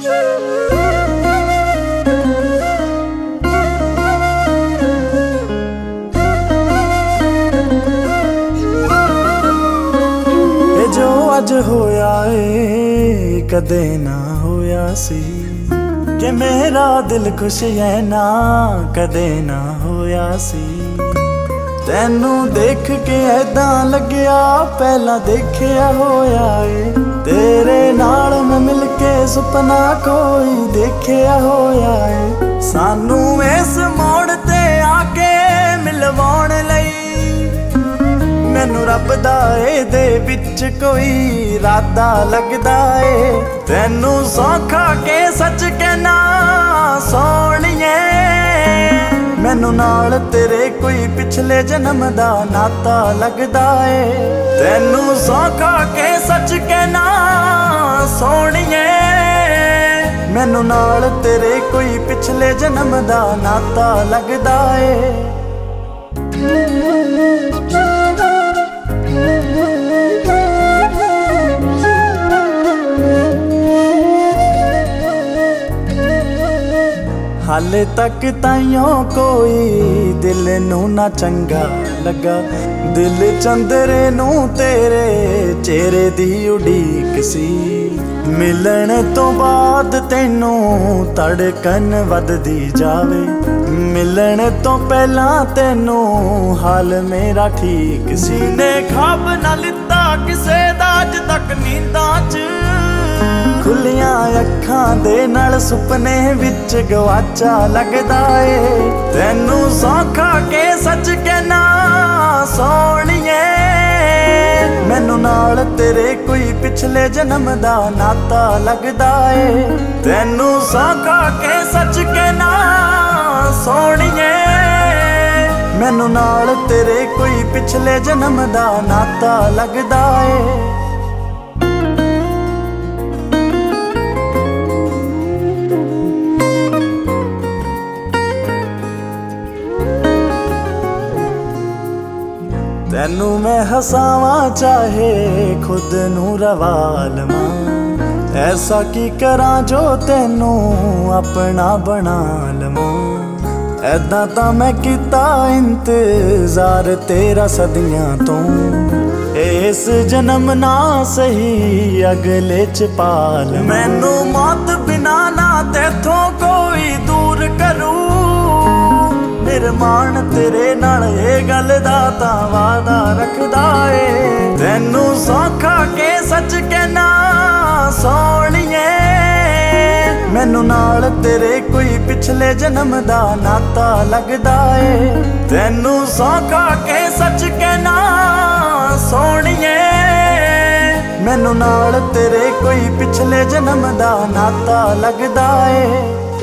जो अज होया ए कदे ना होया सी कि मेरा दिल खुश है ना कदे ना होया सी। तैनू देख के ऐदां लग्या पहला देखिया होया ए तेरे नाल मैं मिल के सुपना कोई देखिया होया ए। सानू इस मोड़ ते आके मिलवाउण लई मैनू रब दा इहदे विच कोई इरादा लगदा ए। तैनू सौखा के सच कहना सोहणीए मैनू नाल तेरे कोई पिछले जन्म दा नाता लगदा ए। तैनू सौखा के सच कहना सोहणीए मैनू नाल तेरे कोई पिछले जन्म दा नाता लगदा ए। हाले तक ताइयों कोई दिल नू ना चंगा लगा दिल चंदरे नू तेरे चेहरे दी उड़ीक सी। मिलन तो बाद तैनू धड़कन वधदी जावे मिलन तो पहला तैनू हाल मेरा ठीक सी। ने ख्वाब ना लिता किसे दा अज तक नींदां च खुलियां अखां दे नाल सुपने विच गवाचा लगदा ए। तैनू सौखा के सच कहना सोहणीए मैनू नाल तेरे कोई पिछले जन्म दा नाता लगदा ए। तैनू सौखा के सच कहना सोहणीए मैनू नाल तेरे कोई पिछले जन्म दा नाता लगदा ए। तैनू मैं हसावां चाहे खुद नू रवा लवां ऐसा की करां जो तैनू अपना बना लवां। ऐदां तां मैं कीता इंतजार तेरा सदियां तो इस जन्म ना सही अगले च पाल। मैनू मौत बिना ना तेथों कोई दूर करूं निरमान तेरे नाल ये गल दा तां वादा रखदा ए। तैनू सौखा के सच कहना सोहणीए मैनू नाल तेरे कोई पिछले जन्म दा नाता लगदा ए। तैनू सौखा के सच कहना सोहणीए मैनू नाल तेरे कोई पिछले जन्म दा नाता लगदा ए।